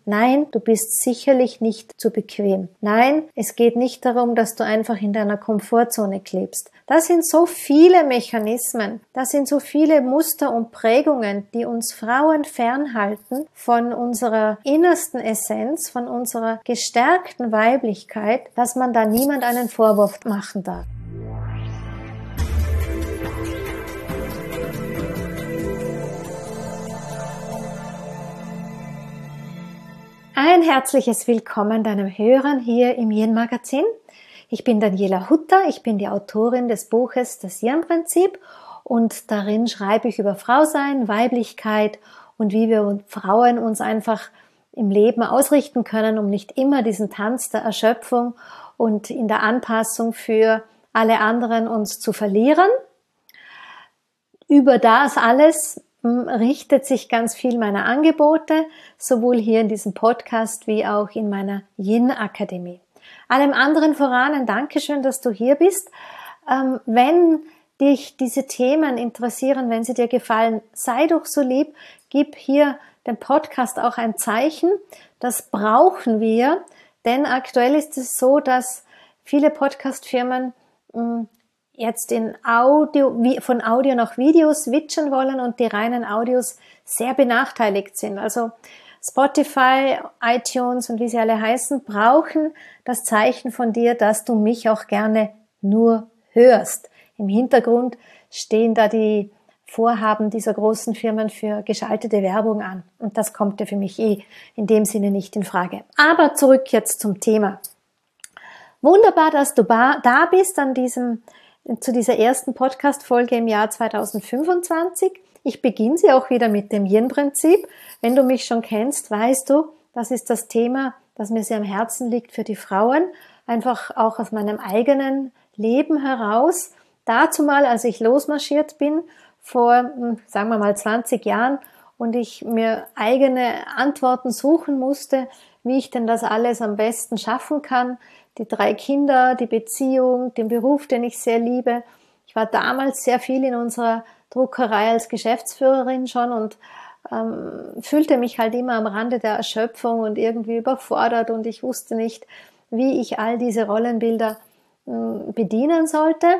Nein, du bist sicherlich nicht zu bequem. Nein, es geht nicht darum, dass du einfach in deiner Komfortzone klebst. Das sind so viele Mechanismen, das sind so viele Muster und Prägungen, die uns Frauen fernhalten von unserer innersten Essenz, von unserer gestärkten Weiblichkeit, dass man da niemand einen Vorwurf machen darf. Ein herzliches Willkommen deinem Hörern hier im Yin Magazin. Ich bin Daniela Hutter, ich bin die Autorin des Buches Das Yin-Prinzip und darin schreibe ich über Frausein, Weiblichkeit und wie wir Frauen uns einfach im Leben ausrichten können, um nicht immer diesen Tanz der Erschöpfung und in der Anpassung für alle anderen uns zu verlieren. Über das alles richtet sich ganz viel meiner Angebote, sowohl hier in diesem Podcast wie auch in meiner Yin-Akademie. Allem anderen voran ein Dankeschön, dass du hier bist. Wenn dich diese Themen interessieren, wenn sie dir gefallen, sei doch so lieb, gib hier dem Podcast auch ein Zeichen. Das brauchen wir, denn aktuell ist es so, dass viele Podcast-Firmen jetzt von Audio nach Video switchen wollen und die reinen Audios sehr benachteiligt sind. Also Spotify, iTunes und wie sie alle heißen, brauchen das Zeichen von dir, dass du mich auch gerne nur hörst. Im Hintergrund stehen da die Vorhaben dieser großen Firmen für geschaltete Werbung an. Und das kommt ja für mich in dem Sinne nicht in Frage. Aber zurück jetzt zum Thema. Wunderbar, dass du da bist zu dieser ersten Podcast-Folge im Jahr 2025. Ich beginne sie auch wieder mit dem Yin-Prinzip. Wenn du mich schon kennst, weißt du, das ist das Thema, das mir sehr am Herzen liegt für die Frauen. Einfach auch aus meinem eigenen Leben heraus. Dazu mal, als ich losmarschiert bin, vor, sagen wir mal, 20 Jahren und ich mir eigene Antworten suchen musste, wie ich denn das alles am besten schaffen kann. Die 3 Kinder, die Beziehung, den Beruf, den ich sehr liebe. Ich war damals sehr viel in unserer Druckerei als Geschäftsführerin schon und fühlte mich halt immer am Rande der Erschöpfung und irgendwie überfordert und ich wusste nicht, wie ich all diese Rollenbilder bedienen sollte.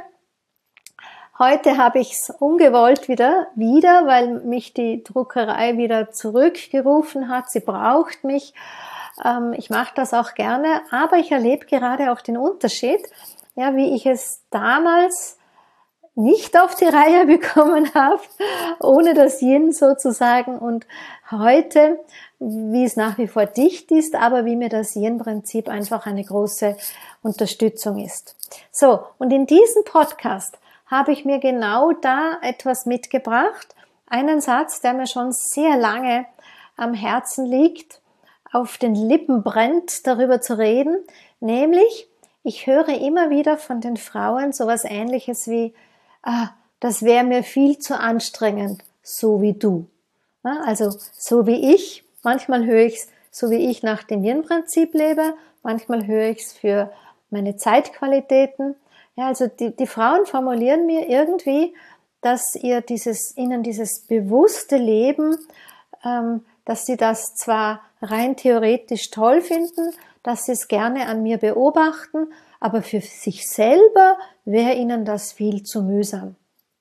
Heute habe ich es ungewollt wieder, weil mich die Druckerei wieder zurückgerufen hat. Sie braucht mich. Ich mache das auch gerne, aber ich erlebe gerade auch den Unterschied, ja, wie ich es damals nicht auf die Reihe bekommen habe, ohne das Yin sozusagen und heute, wie es nach wie vor dicht ist, aber wie mir das Yin-Prinzip einfach eine große Unterstützung ist. So, und in diesem Podcast habe ich mir genau da etwas mitgebracht, einen Satz, der mir schon sehr lange am Herzen liegt, auf den Lippen brennt, darüber zu reden, nämlich, ich höre immer wieder von den Frauen sowas Ähnliches wie, das wäre mir viel zu anstrengend, so wie du. Also, so wie ich, manchmal höre ich es, so wie ich nach dem Yin-Prinzip lebe, manchmal höre ich es für meine Zeitqualitäten. Ja, also die Frauen formulieren mir irgendwie, dass ihnen dieses bewusste Leben, dass sie das zwar rein theoretisch toll finden, dass sie es gerne an mir beobachten, aber für sich selber wäre ihnen das viel zu mühsam.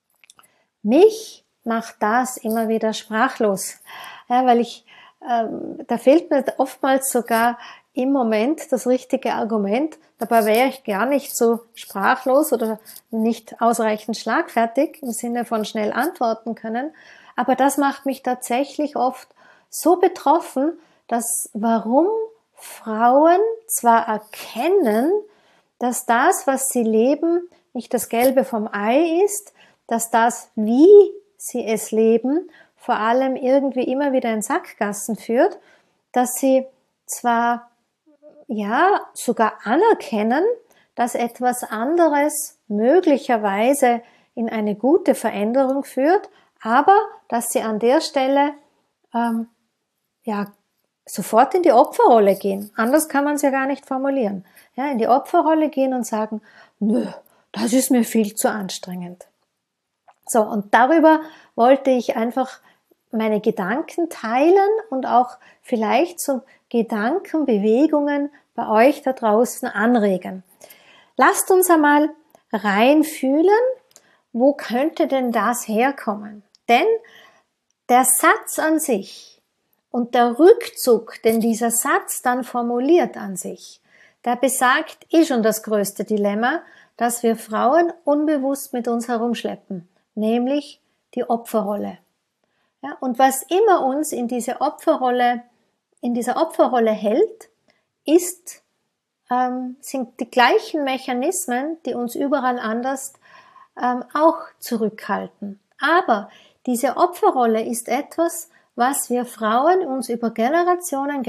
Mich macht das immer wieder sprachlos, ja, weil da fehlt mir oftmals sogar im Moment das richtige Argument, dabei wäre ich gar nicht so sprachlos oder nicht ausreichend schlagfertig im Sinne von schnell antworten können, aber das macht mich tatsächlich oft so betroffen, dass warum Frauen zwar erkennen, dass das, was sie leben, nicht das Gelbe vom Ei ist, dass das, wie sie es leben, vor allem irgendwie immer wieder in Sackgassen führt, dass sie zwar sogar anerkennen, dass etwas anderes möglicherweise in eine gute Veränderung führt, aber dass sie an der Stelle sofort in die Opferrolle gehen. Anders kann man es ja gar nicht formulieren. Ja, in die Opferrolle gehen und sagen, nö, das ist mir viel zu anstrengend. So, und darüber wollte ich einfach meine Gedanken teilen und auch vielleicht so Gedanken, Bewegungen bei euch da draußen anregen. Lasst uns einmal reinfühlen, wo könnte denn das herkommen? Denn der Satz an sich und der Rückzug, den dieser Satz dann formuliert an sich, der besagt schon das größte Dilemma, das wir Frauen unbewusst mit uns herumschleppen, nämlich die Opferrolle. Ja, und was immer uns in dieser Opferrolle hält, sind die gleichen Mechanismen, die uns überall anders auch zurückhalten. Aber diese Opferrolle ist etwas, was wir Frauen uns über Generationen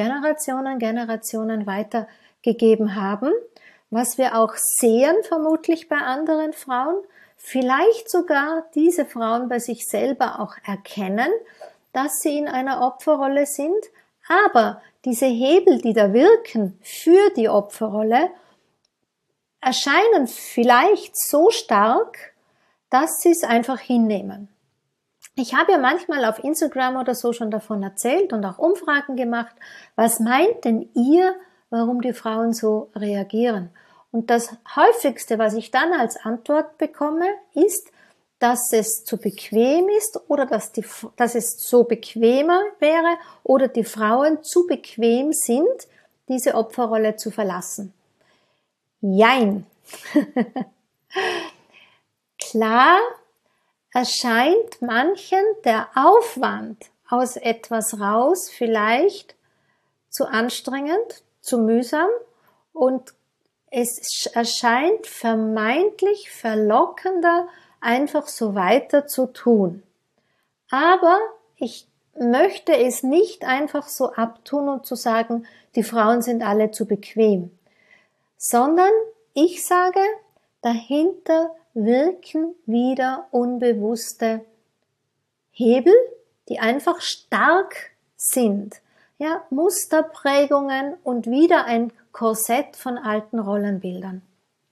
weitergegeben haben, was wir auch sehen vermutlich bei anderen Frauen, vielleicht sogar diese Frauen bei sich selber auch erkennen, dass sie in einer Opferrolle sind, aber diese Hebel, die da wirken für die Opferrolle, erscheinen vielleicht so stark, dass sie es einfach hinnehmen. Ich habe ja manchmal auf Instagram oder so schon davon erzählt und auch Umfragen gemacht. Was meint denn ihr, warum die Frauen so reagieren? Und das häufigste, was ich dann als Antwort bekomme, ist, dass es zu bequem ist oder dass es so bequemer wäre oder die Frauen zu bequem sind, diese Opferrolle zu verlassen. Jein. Klar erscheint manchen der Aufwand aus etwas raus vielleicht zu anstrengend, zu mühsam und es erscheint vermeintlich verlockender, einfach so weiter zu tun. Aber ich möchte es nicht einfach so abtun und zu sagen, die Frauen sind alle zu bequem, sondern ich sage, dahinter wirken wieder unbewusste Hebel, die einfach stark sind. Ja, Musterprägungen und wieder ein Korsett von alten Rollenbildern.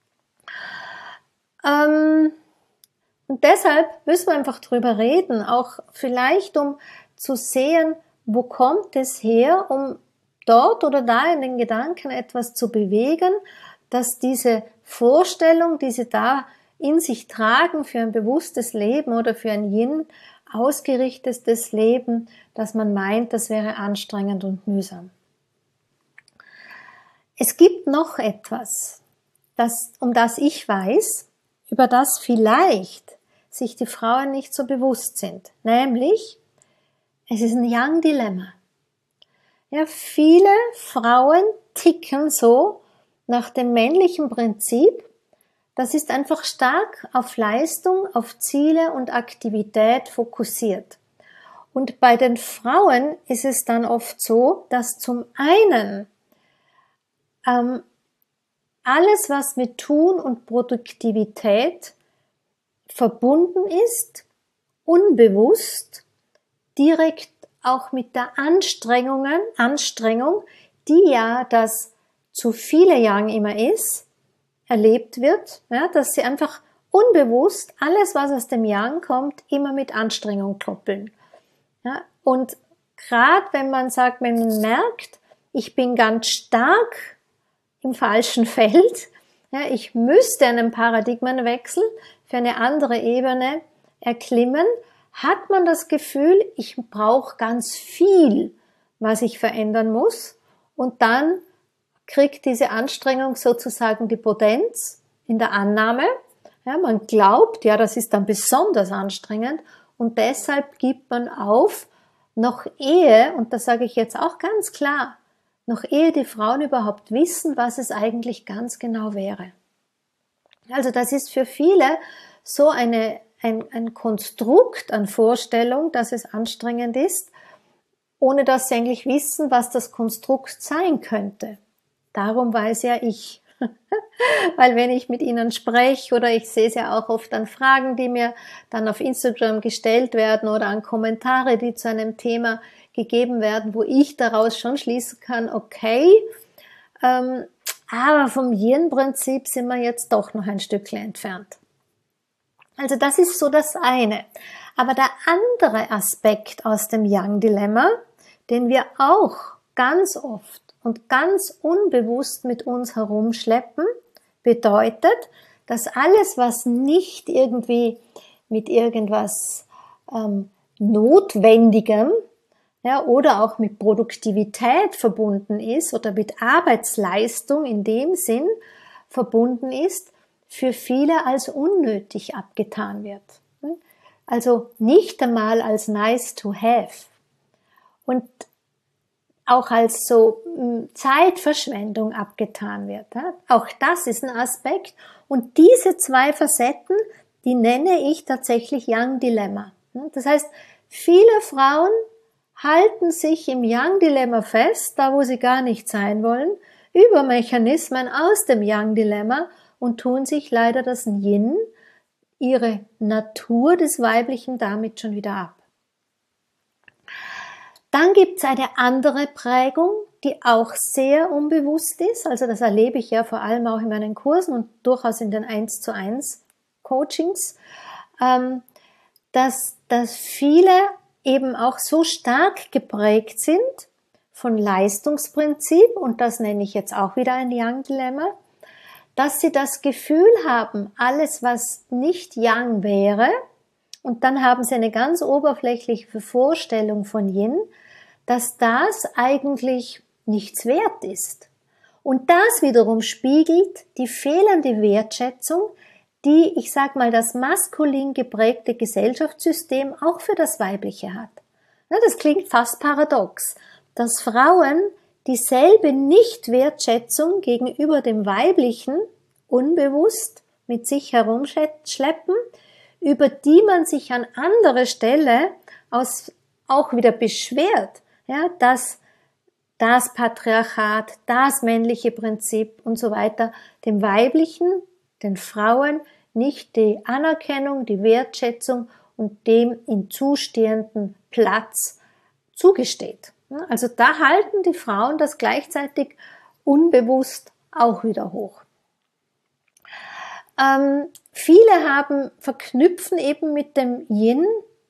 Und deshalb müssen wir einfach drüber reden, auch vielleicht um zu sehen, wo kommt es her, um dort oder da in den Gedanken etwas zu bewegen, dass diese Vorstellung, die sie da in sich tragen für ein bewusstes Leben oder für ein Yin ausgerichtetes Leben, dass man meint, das wäre anstrengend und mühsam. Es gibt noch etwas, um das ich weiß, über das vielleicht sich die Frauen nicht so bewusst sind, nämlich es ist ein Yang-Dilemma. Ja, viele Frauen ticken so nach dem männlichen Prinzip. Das ist einfach stark auf Leistung, auf Ziele und Aktivität fokussiert. Und bei den Frauen ist es dann oft so, dass zum einen alles, was mit Tun und Produktivität verbunden ist, unbewusst, direkt auch mit der Anstrengung, die ja das zu viele Yang immer ist, erlebt wird, ja, dass sie einfach unbewusst alles, was aus dem Yang kommt, immer mit Anstrengung koppeln. Ja, und gerade wenn man sagt, wenn man merkt, ich bin ganz stark im falschen Feld, ja, ich müsste einen Paradigmenwechsel für eine andere Ebene erklimmen, hat man das Gefühl, ich brauche ganz viel, was ich verändern muss, und dann kriegt diese Anstrengung sozusagen die Potenz in der Annahme. Ja, man glaubt, ja, das ist dann besonders anstrengend und deshalb gibt man auf, noch ehe, und das sage ich jetzt auch ganz klar, noch ehe die Frauen überhaupt wissen, was es eigentlich ganz genau wäre. Also das ist für viele so ein Konstrukt an Vorstellung, dass es anstrengend ist, ohne dass sie eigentlich wissen, was das Konstrukt sein könnte. Darum weiß ja ich, weil wenn ich mit ihnen spreche oder ich sehe es ja auch oft an Fragen, die mir dann auf Instagram gestellt werden oder an Kommentare, die zu einem Thema gegeben werden, wo ich daraus schon schließen kann, okay, aber vom Yin-Prinzip sind wir jetzt doch noch ein Stückchen entfernt. Also das ist so das eine. Aber der andere Aspekt aus dem Yang-Dilemma, den wir auch ganz oft und ganz unbewusst mit uns herumschleppen, bedeutet, dass alles, was nicht irgendwie mit irgendwas Notwendigem, ja, oder auch mit Produktivität verbunden ist oder mit Arbeitsleistung in dem Sinn verbunden ist, für viele als unnötig abgetan wird. Also nicht einmal als nice to have und auch als so Zeitverschwendung abgetan wird. Auch das ist ein Aspekt. Und diese zwei Facetten, die nenne ich tatsächlich Young Dilemma. Das heißt, viele Frauen halten sich im Young Dilemma fest, da wo sie gar nicht sein wollen, über Mechanismen aus dem Young Dilemma und tun sich leider das Yin, ihre Natur des Weiblichen, damit schon wieder ab. Dann gibt es eine andere Prägung, die auch sehr unbewusst ist. Also das erlebe ich ja vor allem auch in meinen Kursen und durchaus in den 1:1 Coachings, dass viele eben auch so stark geprägt sind von Leistungsprinzip, und das nenne ich jetzt auch wieder ein Young Dilemma, dass sie das Gefühl haben, alles was nicht Yang wäre, und dann haben sie eine ganz oberflächliche Vorstellung von Yin, dass das eigentlich nichts wert ist. Und das wiederum spiegelt die fehlende Wertschätzung, die, ich sag mal, das maskulin geprägte Gesellschaftssystem auch für das Weibliche hat. Das klingt fast paradox, dass Frauen dieselbe Nichtwertschätzung gegenüber dem Weiblichen unbewusst mit sich herumschleppen, über die man sich an anderer Stelle auch wieder beschwert, ja, dass das Patriarchat, das männliche Prinzip und so weiter dem Weiblichen, den Frauen nicht die Anerkennung, die Wertschätzung und dem ihm zustehenden Platz zugesteht. Also da halten die Frauen das gleichzeitig unbewusst auch wieder hoch. Viele verknüpfen eben mit dem Yin,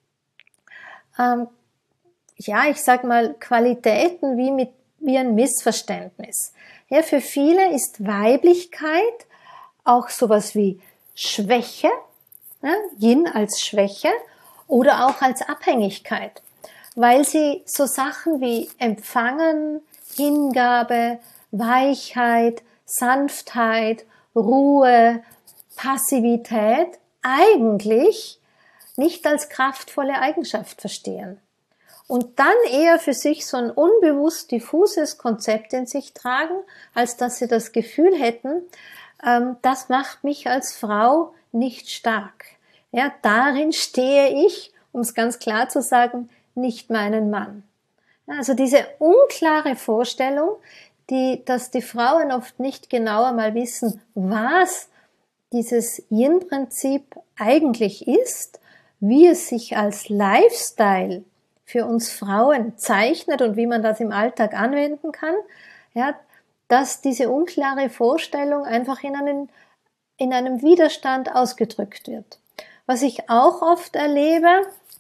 ich sag mal, Qualitäten wie ein Missverständnis. Ja, für viele ist Weiblichkeit auch sowas wie Schwäche, ja, Yin als Schwäche oder auch als Abhängigkeit, weil sie so Sachen wie Empfangen, Hingabe, Weichheit, Sanftheit, Ruhe, Passivität eigentlich nicht als kraftvolle Eigenschaft verstehen. Und dann eher für sich so ein unbewusst diffuses Konzept in sich tragen, als dass sie das Gefühl hätten, das macht mich als Frau nicht stark. Ja, darin stehe ich, um es ganz klar zu sagen, nicht meinen Mann. Also diese unklare Vorstellung, dass die Frauen oft nicht genauer mal wissen, was dieses Yin-Prinzip eigentlich ist, wie es sich als Lifestyle für uns Frauen zeichnet und wie man das im Alltag anwenden kann, ja, dass diese unklare Vorstellung einfach in einem Widerstand ausgedrückt wird. Was ich auch oft erlebe,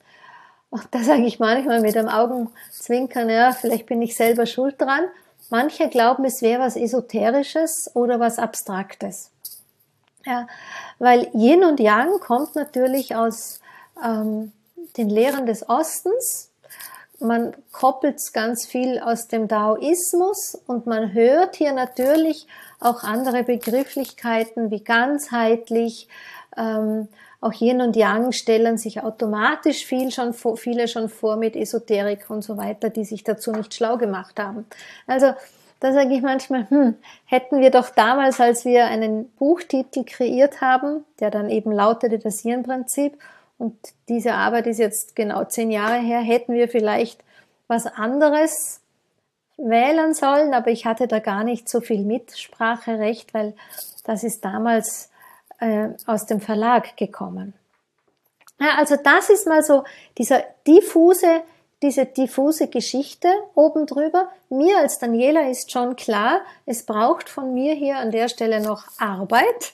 da sage ich manchmal mit einem Augenzwinkern, ja, vielleicht bin ich selber schuld dran, manche glauben, es wäre was Esoterisches oder was Abstraktes. Ja, weil Yin und Yang kommt natürlich aus den Lehren des Ostens. Man koppelt ganz viel aus dem Daoismus und man hört hier natürlich auch andere Begrifflichkeiten wie ganzheitlich. Auch Yin und Yang stellen sich automatisch viele schon vor mit Esoterik und so weiter, die sich dazu nicht schlau gemacht haben. Also da sage ich manchmal, hätten wir doch damals, als wir einen Buchtitel kreiert haben, der dann eben lautete das Yin-Prinzip, und diese Arbeit ist jetzt genau 10 Jahre her, hätten wir vielleicht was anderes wählen sollen, aber ich hatte da gar nicht so viel Mitspracherecht, weil das ist damals aus dem Verlag gekommen. Ja, also das ist mal so diese diffuse Geschichte oben drüber. Mir als Daniela ist schon klar, es braucht von mir hier an der Stelle noch Arbeit,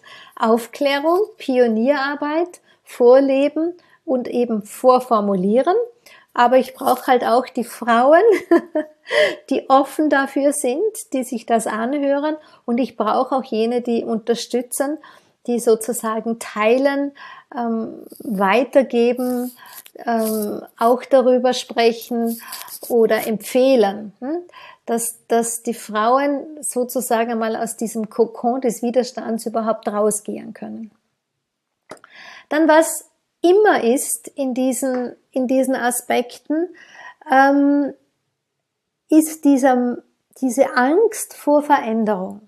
Aufklärung, Pionierarbeit, Vorleben und eben Vorformulieren. aber ich brauche halt auch die Frauen, die offen dafür sind, die sich das anhören, und ich brauche auch jene, die unterstützen, die sozusagen teilen, weitergeben, auch darüber sprechen oder empfehlen, dass die Frauen sozusagen mal aus diesem Kokon des Widerstands überhaupt rausgehen können. Dann, was immer ist in diesen Aspekten, ist diese Angst vor Veränderung.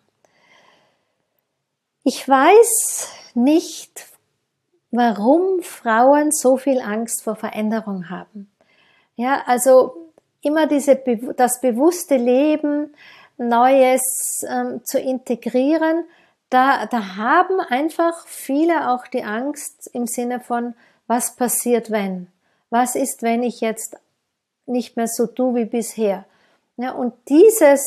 Ich weiß nicht, warum Frauen so viel Angst vor Veränderung haben. Ja, also immer das bewusste Leben, Neues zu integrieren, da haben einfach viele auch die Angst im Sinne von, was passiert wenn? Was ist, wenn ich jetzt nicht mehr so tue wie bisher? Ja, und diese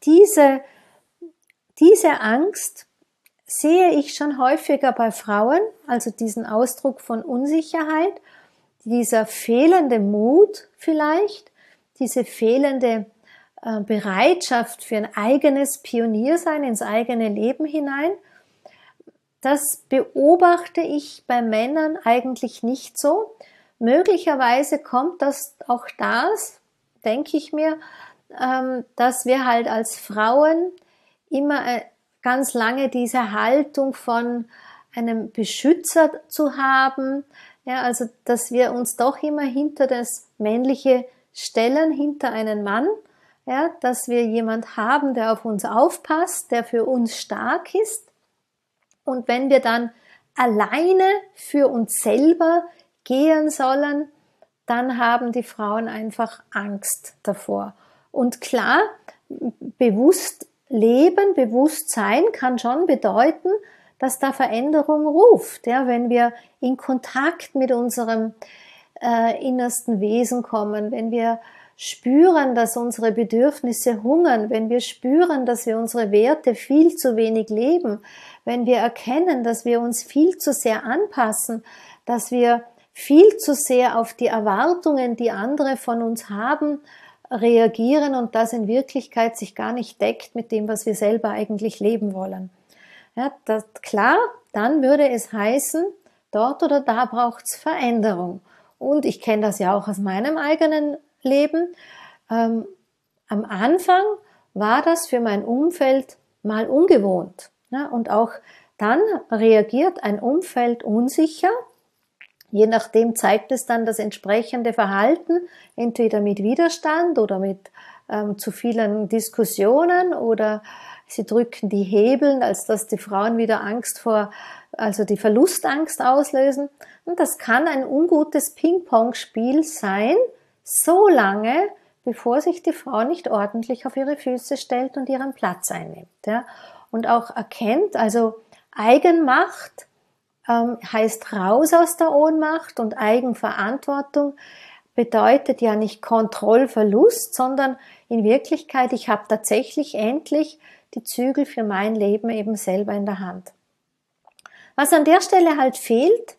Angst sehe ich schon häufiger bei Frauen, also diesen Ausdruck von Unsicherheit, dieser fehlende Mut vielleicht, diese fehlende Bereitschaft für ein eigenes Pioniersein ins eigene Leben hinein. Das beobachte ich bei Männern eigentlich nicht so. Möglicherweise kommt das auch denke ich mir, dass wir halt als Frauen immer ganz lange diese Haltung von einem Beschützer zu haben, ja, also dass wir uns doch immer hinter das Männliche stellen, hinter einen Mann, ja, dass wir jemand haben, der auf uns aufpasst, der für uns stark ist. Und wenn wir dann alleine für uns selber gehen sollen, dann haben die Frauen einfach Angst davor. Und klar, bewusst leben, bewusst sein kann schon bedeuten, dass da Veränderung ruft. Ja, wenn wir in Kontakt mit unserem innersten Wesen kommen, wenn wir spüren, dass unsere Bedürfnisse hungern, wenn wir spüren, dass wir unsere Werte viel zu wenig leben, wenn wir erkennen, dass wir uns viel zu sehr anpassen, dass wir viel zu sehr auf die Erwartungen, die andere von uns haben, reagieren und das in Wirklichkeit sich gar nicht deckt mit dem, was wir selber eigentlich leben wollen. Ja, klar, dann würde es heißen, dort oder da braucht es Veränderung. Und ich kenne das ja auch aus meinem eigenen Leben. Am Anfang war das für mein Umfeld mal ungewohnt. Ja, und auch dann reagiert ein Umfeld unsicher. Je nachdem zeigt es dann das entsprechende Verhalten, entweder mit Widerstand oder mit zu vielen Diskussionen, oder sie drücken die Hebeln, als dass die Frauen wieder also die Verlustangst auslösen. Und das kann ein ungutes Ping-Pong-Spiel sein, so lange, bevor sich die Frau nicht ordentlich auf ihre Füße stellt und ihren Platz einnimmt. Ja. Und auch erkennt, also Eigenmacht heißt raus aus der Ohnmacht, und Eigenverantwortung bedeutet ja nicht Kontrollverlust, sondern in Wirklichkeit, ich habe tatsächlich endlich die Zügel für mein Leben eben selber in der Hand. Was an der Stelle halt fehlt,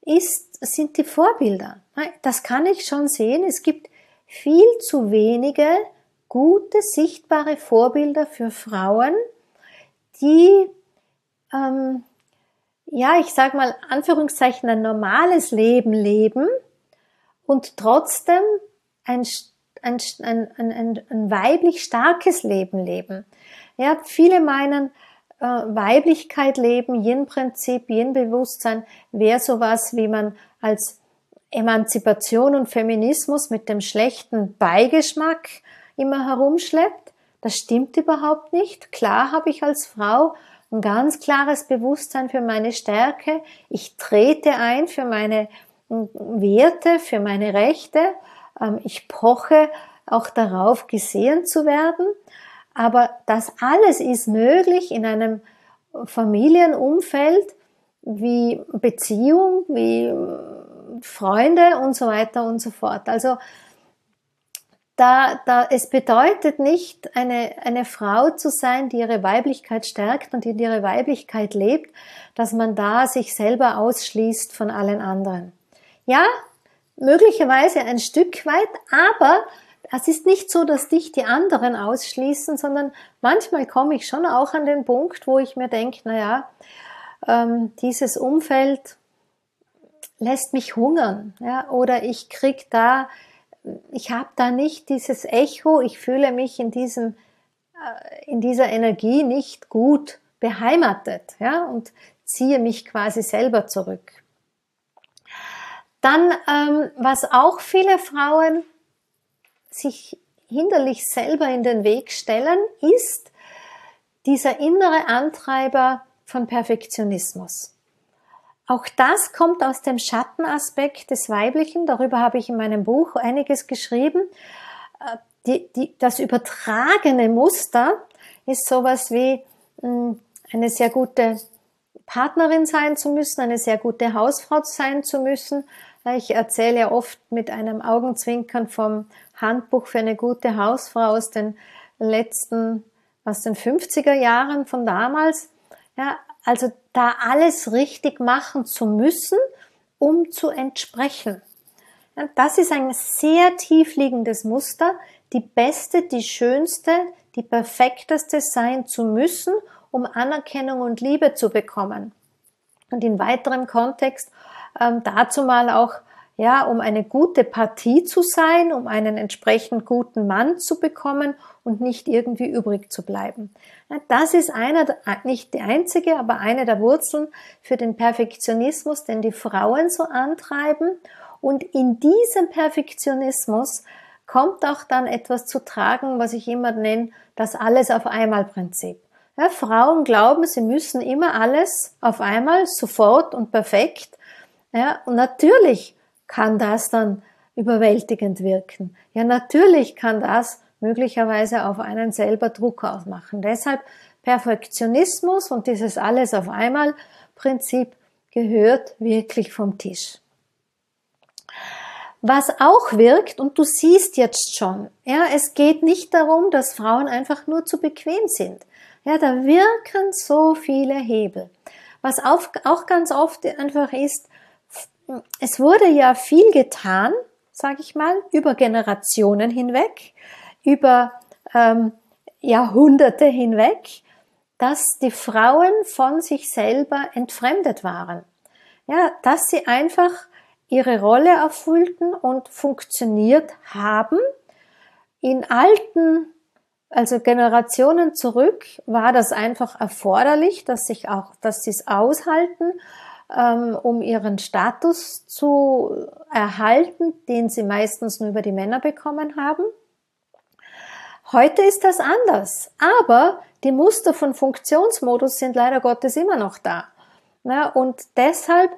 sind die Vorbilder. Das kann ich schon sehen. Es gibt viel zu wenige gute, sichtbare Vorbilder für Frauen, die ich sage mal, Anführungszeichen, ein normales Leben leben und trotzdem ein weiblich starkes Leben leben. Ja, viele meinen, Weiblichkeit leben, Yin-Prinzip, Yin-Bewusstsein wäre sowas, wie man als Emanzipation und Feminismus mit dem schlechten Beigeschmack immer herumschleppt. Das stimmt überhaupt nicht. Klar habe ich als Frau ein ganz klares Bewusstsein für meine Stärke. Ich trete ein für meine Werte, für meine Rechte. Ich poche auch darauf, gesehen zu werden. Aber das alles ist möglich in einem Familienumfeld wie Beziehung, wie Freunde und so weiter und so fort. Also es bedeutet nicht, eine Frau zu sein, die ihre Weiblichkeit stärkt und in ihre Weiblichkeit lebt, dass man da sich selber ausschließt von allen anderen. Ja, möglicherweise ein Stück weit, aber es ist nicht so, dass dich die anderen ausschließen, sondern manchmal komme ich schon auch an den Punkt, wo ich mir denke, dieses Umfeld lässt mich hungern, ja, oder ich habe da nicht dieses Echo, ich fühle mich in dieser Energie nicht gut beheimatet, ja, und ziehe mich quasi selber zurück. Dann, was auch viele Frauen sich hinderlich selber in den Weg stellen, ist dieser innere Antreiber von Perfektionismus. Auch das kommt aus dem Schattenaspekt des Weiblichen, darüber habe ich in meinem Buch einiges geschrieben. Das übertragene Muster ist sowas wie eine sehr gute Partnerin sein zu müssen, eine sehr gute Hausfrau sein zu müssen. Ich erzähle oft mit einem Augenzwinkern vom Handbuch für eine gute Hausfrau aus den 50er Jahren von damals. Ja, also da alles richtig machen zu müssen, um zu entsprechen. Ja, das ist ein sehr tief liegendes Muster, die beste, die schönste, die perfekteste sein zu müssen, um Anerkennung und Liebe zu bekommen. Und in weiterem Kontext dazu mal auch, ja, um eine gute Partie zu sein, um einen entsprechend guten Mann zu bekommen und nicht irgendwie übrig zu bleiben. Ja, das ist nicht die einzige, aber eine der Wurzeln für den Perfektionismus, den die Frauen so antreiben. Und in diesem Perfektionismus kommt auch dann etwas zu tragen, was ich immer nenne, das Alles auf einmal Prinzip. Ja, Frauen glauben, sie müssen immer alles auf einmal, sofort und perfekt. Ja, und natürlich kann das dann überwältigend wirken. Ja, natürlich kann das möglicherweise auf einen selber Druck ausmachen. Deshalb Perfektionismus und dieses Alles auf einmal Prinzip gehört wirklich vom Tisch. Was auch wirkt, und du siehst jetzt schon, ja, es geht nicht darum, dass Frauen einfach nur zu bequem sind. Ja, da wirken so viele Hebel. Was auch ganz oft einfach ist, es wurde ja viel getan, sage ich mal, über Generationen hinweg, über Jahrhunderte hinweg, dass die Frauen von sich selber entfremdet waren. Ja, dass sie einfach ihre Rolle erfüllten und funktioniert haben. In alten, also Generationen zurück, war das einfach erforderlich, dass sie es aushalten, um ihren Status zu erhalten, den sie meistens nur über die Männer bekommen haben. Heute ist das anders, aber die Muster von Funktionsmodus sind leider Gottes immer noch da. Ja, und deshalb,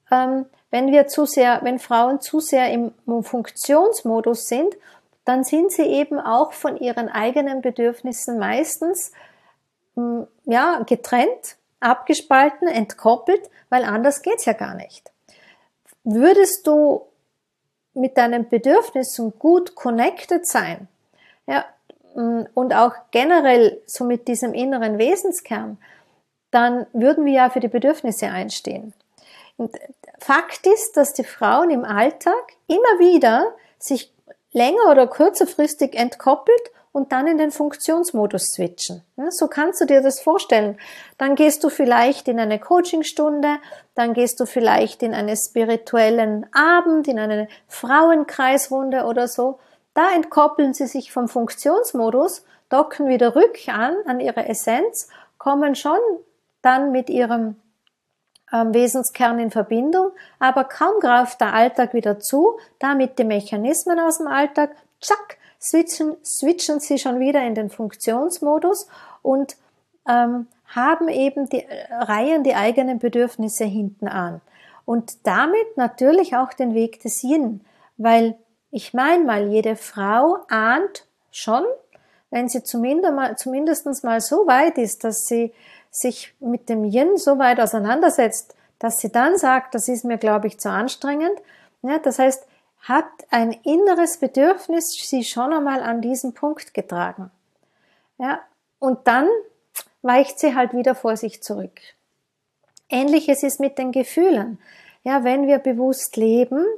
wenn Frauen zu sehr im Funktionsmodus sind, dann sind sie eben auch von ihren eigenen Bedürfnissen meistens getrennt, abgespalten, entkoppelt, weil anders geht's ja gar nicht. Würdest du mit deinen Bedürfnissen gut connected sein, ja, und auch generell so mit diesem inneren Wesenskern, dann würden wir ja für die Bedürfnisse einstehen. Und Fakt ist, dass die Frauen im Alltag immer wieder sich länger oder kurzerfristig entkoppelt und dann in den Funktionsmodus switchen. So kannst du dir das vorstellen. Dann gehst du vielleicht in eine Coachingstunde, dann gehst du vielleicht in einen spirituellen Abend, in eine Frauenkreisrunde oder so. Da entkoppeln sie sich vom Funktionsmodus, docken wieder an ihre Essenz, kommen schon dann mit ihrem Wesenskern in Verbindung, aber kaum greift der Alltag wieder zu, damit die Mechanismen aus dem Alltag, zack, switchen sie schon wieder in den Funktionsmodus und haben eben reihen die eigenen Bedürfnisse hinten an. Und damit natürlich auch den Weg des Yin, weil ich meine mal, jede Frau ahnt schon, wenn sie zumindest mal so weit ist, dass sie sich mit dem Yin so weit auseinandersetzt, dass sie dann sagt, das ist mir, glaube ich, zu anstrengend. Ja, das heißt, hat ein inneres Bedürfnis sie schon einmal an diesen Punkt getragen. Ja, und dann weicht sie halt wieder vor sich zurück. Ähnliches ist mit den Gefühlen. Ja, wenn wir bewusst leben,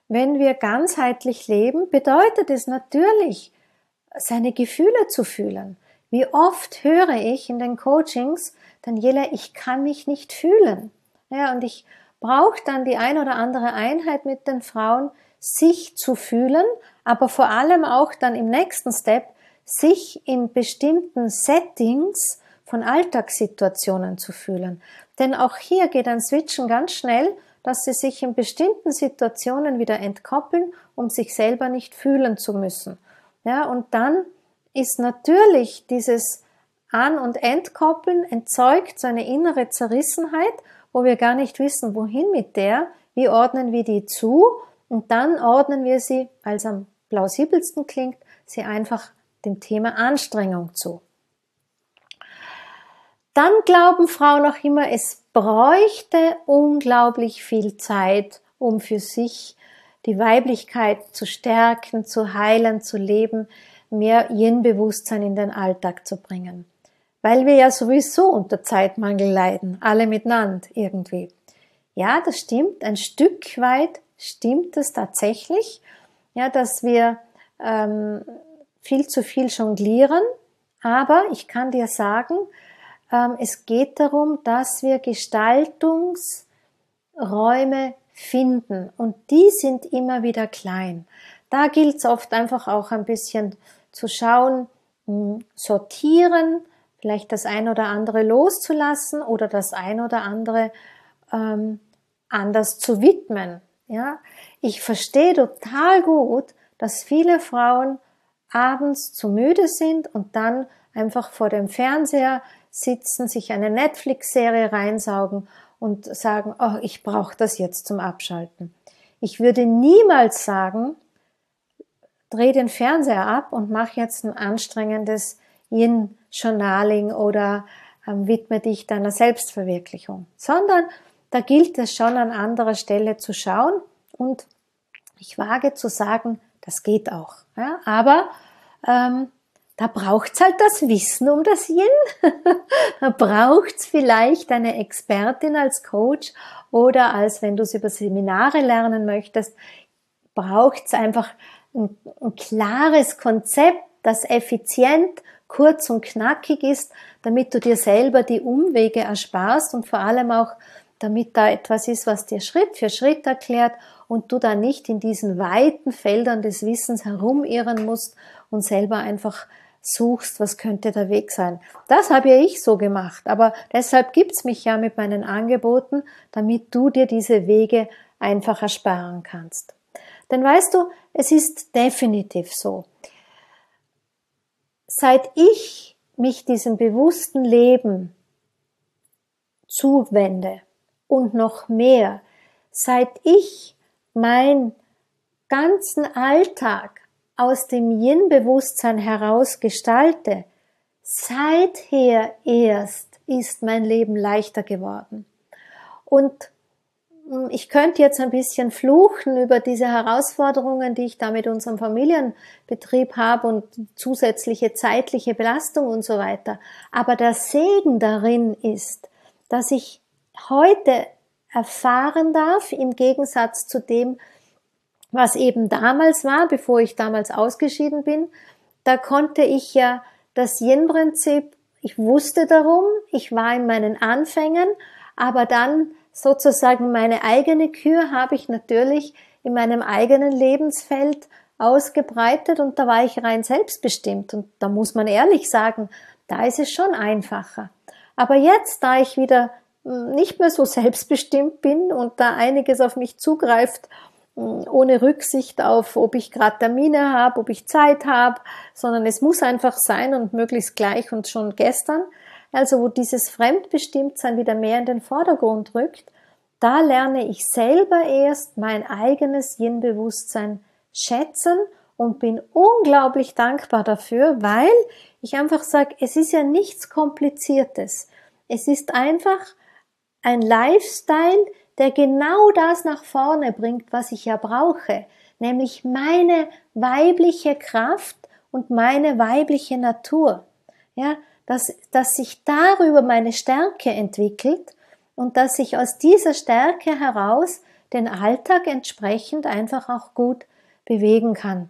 wenn wir ganzheitlich leben, bedeutet es natürlich, seine Gefühle zu fühlen. Wie oft höre ich in den Coachings, Daniela, ich kann mich nicht fühlen. Ja, und ich brauche dann die ein oder andere Einheit mit den Frauen, sich zu fühlen, aber vor allem auch dann im nächsten Step, sich in bestimmten Settings von Alltagssituationen zu fühlen. Denn auch hier geht ein Switchen ganz schnell, dass sie sich in bestimmten Situationen wieder entkoppeln, um sich selber nicht fühlen zu müssen. Ja, und dann ist natürlich dieses An- und Entkoppeln entzeugt so eine innere Zerrissenheit, wo wir gar nicht wissen, wohin mit der, wie ordnen wir die zu, und dann ordnen wir sie, weil es am plausibelsten klingt, sie einfach dem Thema Anstrengung zu. Dann glauben Frauen auch immer, es bräuchte unglaublich viel Zeit, um für sich die Weiblichkeit zu stärken, zu heilen, zu leben, mehr Yin-Bewusstsein in den Alltag zu bringen. Weil wir ja sowieso unter Zeitmangel leiden, alle miteinander irgendwie. Ja, das stimmt, ein Stück weit stimmt es tatsächlich, ja, dass wir viel zu viel jonglieren, aber ich kann dir sagen, es geht darum, dass wir Gestaltungsräume finden und die sind immer wieder klein. Da gilt es oft einfach auch ein bisschen zu schauen, sortieren, vielleicht das ein oder andere loszulassen oder das ein oder andere anders zu widmen. Ja? Ich verstehe total gut, dass viele Frauen abends zu müde sind und dann einfach vor dem Fernseher sitzen, sich eine Netflix-Serie reinsaugen und sagen, oh, ich brauche das jetzt zum Abschalten. Ich würde niemals sagen, dreh den Fernseher ab und mach jetzt ein anstrengendes Yin-Journaling oder widme dich deiner Selbstverwirklichung, sondern da gilt es schon an anderer Stelle zu schauen und ich wage zu sagen, das geht auch. Ja? Aber da braucht's halt das Wissen um das Yin. Da braucht's vielleicht eine Expertin als Coach oder als, wenn du es über Seminare lernen möchtest, braucht's einfach ein klares Konzept, das effizient, kurz und knackig ist, damit du dir selber die Umwege ersparst und vor allem auch, damit da etwas ist, was dir Schritt für Schritt erklärt und du da nicht in diesen weiten Feldern des Wissens herumirren musst und selber einfach suchst, was könnte der Weg sein. Das habe ja ich so gemacht, aber deshalb gibt's mich ja mit meinen Angeboten, damit du dir diese Wege einfach ersparen kannst. Denn weißt du, es ist definitiv so. Seit ich mich diesem bewussten Leben zuwende und noch mehr, seit ich meinen ganzen Alltag aus dem Yin-Bewusstsein heraus gestalte, seither erst ist mein Leben leichter geworden. Und ich könnte jetzt ein bisschen fluchen über diese Herausforderungen, die ich da mit unserem Familienbetrieb habe und zusätzliche zeitliche Belastung und so weiter. Aber der Segen darin ist, dass ich heute erfahren darf, im Gegensatz zu dem, was eben damals war, bevor ich damals ausgeschieden bin, da konnte ich ja das Yin-Prinzip, ich wusste darum, ich war in meinen Anfängen, aber dann sozusagen meine eigene Kür habe ich natürlich in meinem eigenen Lebensfeld ausgebreitet und da war ich rein selbstbestimmt und da muss man ehrlich sagen, da ist es schon einfacher. Aber jetzt, da ich wieder nicht mehr so selbstbestimmt bin und da einiges auf mich zugreift, ohne Rücksicht auf, ob ich gerade Termine habe, ob ich Zeit habe, sondern es muss einfach sein und möglichst gleich und schon gestern. Also wo dieses Fremdbestimmtsein wieder mehr in den Vordergrund rückt, da lerne ich selber erst mein eigenes Yin-Bewusstsein schätzen und bin unglaublich dankbar dafür, weil ich einfach sage, es ist ja nichts Kompliziertes. Es ist einfach ein Lifestyle, der genau das nach vorne bringt, was ich ja brauche, nämlich meine weibliche Kraft und meine weibliche Natur. Ja, dass sich darüber meine Stärke entwickelt und dass ich aus dieser Stärke heraus den Alltag entsprechend einfach auch gut bewegen kann.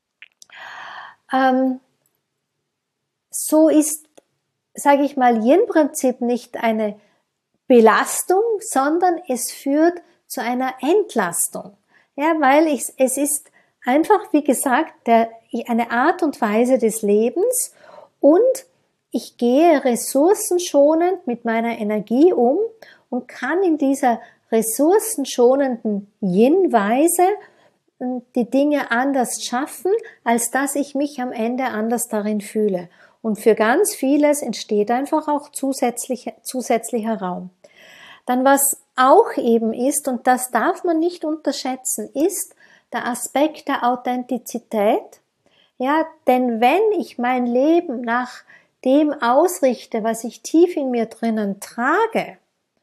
So ist, sage ich mal, Yin-Prinzip nicht eine Belastung, sondern es führt zu einer Entlastung. Ja, weil es ist einfach, wie gesagt, eine Art und Weise des Lebens und ich gehe ressourcenschonend mit meiner Energie um und kann in dieser ressourcenschonenden Yin-Weise die Dinge anders schaffen, als dass ich mich am Ende anders darin fühle. Und für ganz vieles entsteht einfach auch zusätzlicher Raum. Dann was auch eben ist, und das darf man nicht unterschätzen, ist der Aspekt der Authentizität. Ja, denn wenn ich mein Leben nach dem ausrichte, was ich tief in mir drinnen trage,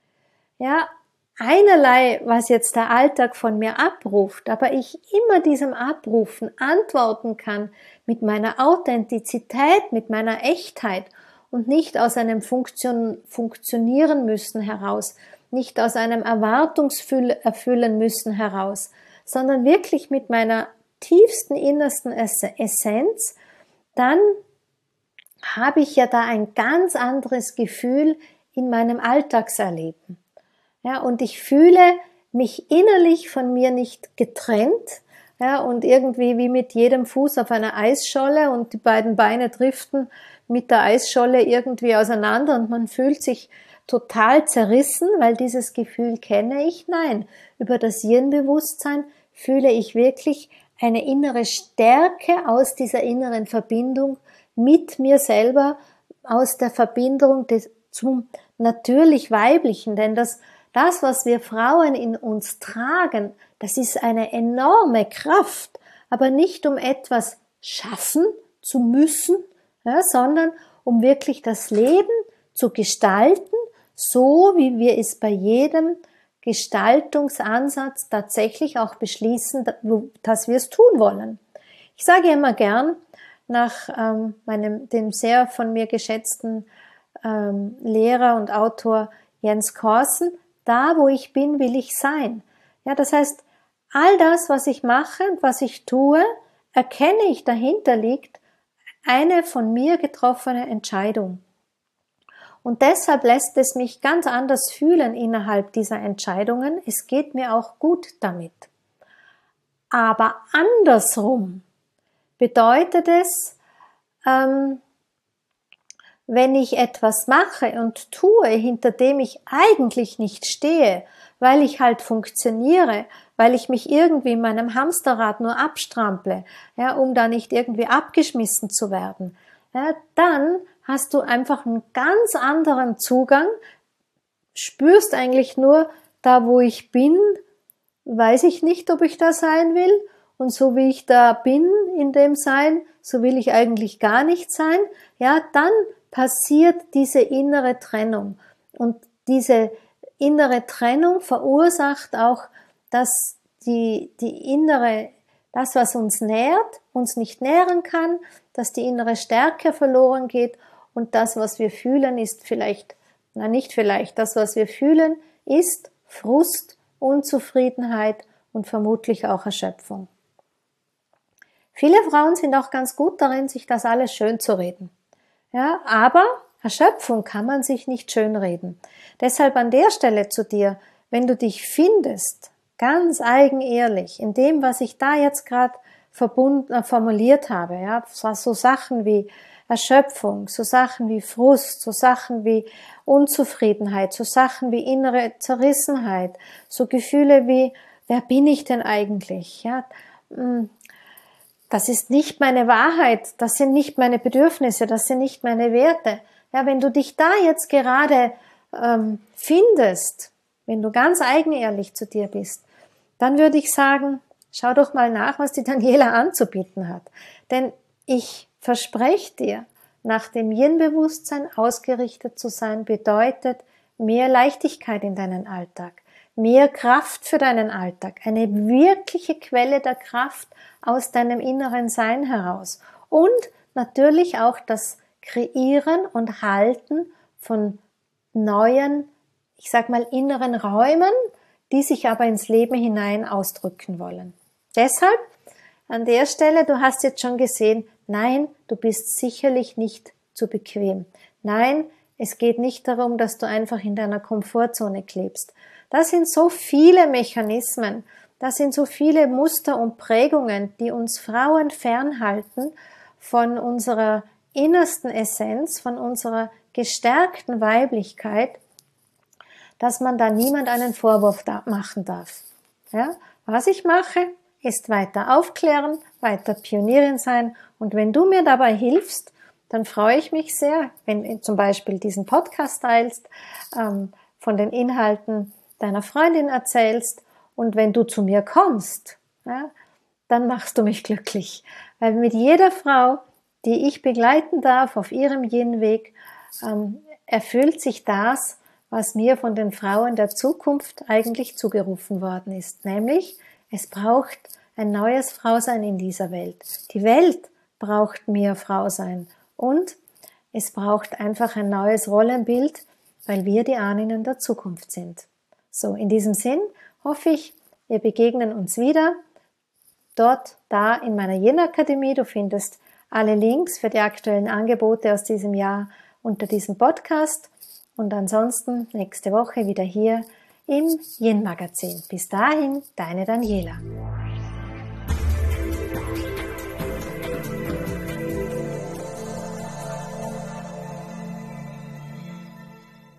ja, einerlei, was jetzt der Alltag von mir abruft, aber ich immer diesem Abrufen antworten kann mit meiner Authentizität, mit meiner Echtheit und nicht aus einem Funktionieren müssen heraus, nicht aus einem Erwartungserfüllen müssen heraus, sondern wirklich mit meiner tiefsten, innersten Essenz, dann habe ich ja da ein ganz anderes Gefühl in meinem Alltagserleben. Ja, und ich fühle mich innerlich von mir nicht getrennt, ja, und irgendwie wie mit jedem Fuß auf einer Eisscholle und die beiden Beine driften mit der Eisscholle irgendwie auseinander und man fühlt sich total zerrissen, weil dieses Gefühl kenne ich. Nein, über das Yin-Bewusstsein fühle ich wirklich eine innere Stärke aus dieser inneren Verbindung mit mir selber, aus der Verbindung zum natürlich Weiblichen, denn das, was wir Frauen in uns tragen, das ist eine enorme Kraft, aber nicht um etwas schaffen zu müssen, ja, sondern um wirklich das Leben zu gestalten, so wie wir es bei jedem Gestaltungsansatz tatsächlich auch beschließen, dass wir es tun wollen. Ich sage immer gern, nach dem sehr von mir geschätzten Lehrer und Autor Jens Korsen, da wo ich bin, will ich sein. Ja, das heißt, all das, was ich mache und was ich tue, erkenne ich, dahinter liegt eine von mir getroffene Entscheidung. Und deshalb lässt es mich ganz anders fühlen innerhalb dieser Entscheidungen. Es geht mir auch gut damit. Aber andersrum bedeutet es, wenn ich etwas mache und tue, hinter dem ich eigentlich nicht stehe, weil ich halt funktioniere, weil ich mich irgendwie in meinem Hamsterrad nur abstrample, ja, um da nicht irgendwie abgeschmissen zu werden, ja, dann hast du einfach einen ganz anderen Zugang, spürst eigentlich nur, da wo ich bin, weiß ich nicht, ob ich da sein will, und so wie ich da bin in dem Sein, so will ich eigentlich gar nicht sein, ja, dann passiert diese innere Trennung. Und diese innere Trennung verursacht auch, dass das, was uns nährt, uns nicht nähren kann, dass die innere Stärke verloren geht und das, was wir fühlen, ist das, was wir fühlen, ist Frust, Unzufriedenheit und vermutlich auch Erschöpfung. Viele Frauen sind auch ganz gut darin, sich das alles schön zu reden. Ja, aber Erschöpfung kann man sich nicht schönreden. Deshalb an der Stelle zu dir, wenn du dich findest, ganz eigenehrlich, in dem, was ich da jetzt gerade formuliert habe, ja, so Sachen wie Erschöpfung, so Sachen wie Frust, so Sachen wie Unzufriedenheit, so Sachen wie innere Zerrissenheit, so Gefühle wie, wer bin ich denn eigentlich? Ja, das ist nicht meine Wahrheit, das sind nicht meine Bedürfnisse, das sind nicht meine Werte. Ja, wenn du dich da jetzt gerade findest, wenn du ganz eigenehrlich zu dir bist, dann würde ich sagen, schau doch mal nach, was die Daniela anzubieten hat. Denn ich verspreche dir, nach dem Yin-Bewusstsein ausgerichtet zu sein, bedeutet mehr Leichtigkeit in deinen Alltag, mehr Kraft für deinen Alltag, eine wirkliche Quelle der Kraft aus deinem inneren Sein heraus und natürlich auch das Kreieren und Halten von neuen, ich sag mal, inneren Räumen, die sich aber ins Leben hinein ausdrücken wollen. Deshalb an der Stelle, du hast jetzt schon gesehen, nein, du bist sicherlich nicht zu bequem. Nein, es geht nicht darum, dass du einfach in deiner Komfortzone klebst. Das sind so viele Mechanismen, das sind so viele Muster und Prägungen, die uns Frauen fernhalten von unserer innersten Essenz, von unserer gestärkten Weiblichkeit, dass man da niemand einen Vorwurf machen darf. Ja? Was ich mache, ist weiter aufklären, weiter Pionierin sein, und wenn du mir dabei hilfst, dann freue ich mich sehr, wenn du zum Beispiel diesen Podcast teilst, von den Inhalten deiner Freundin erzählst, und wenn du zu mir kommst, ja, dann machst du mich glücklich. Weil mit jeder Frau, die ich begleiten darf auf ihrem Yin-Weg, erfüllt sich das, was mir von den Frauen der Zukunft eigentlich zugerufen worden ist. Nämlich, es braucht ein neues Frausein in dieser Welt. Die Welt braucht mehr Frausein. Und es braucht einfach ein neues Rollenbild, weil wir die Ahnen der Zukunft sind. So, in diesem Sinn hoffe ich, wir begegnen uns wieder. Da in meiner Yin-Akademie. Du findest alle Links für die aktuellen Angebote aus diesem Jahr unter diesem Podcast. Und ansonsten nächste Woche wieder hier im Yin-Magazin. Bis dahin, deine Daniela.